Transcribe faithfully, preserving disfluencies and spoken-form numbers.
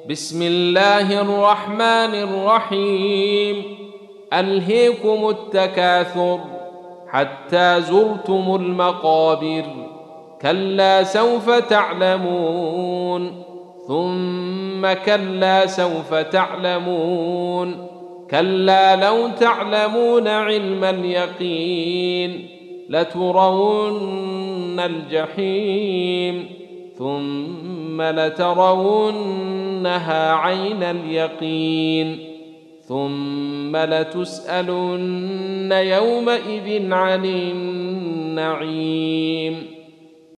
بسم الله الرحمن الرحيم. ألهيكم التكاثر حتى زرتم المقابر، كلا سوف تعلمون ثم كلا سوف تعلمون، كلا لو تعلمون علم اليقين لترون الجحيم ثم لترونها عين اليقين ثم لتسألن يومئذ عن النعيم.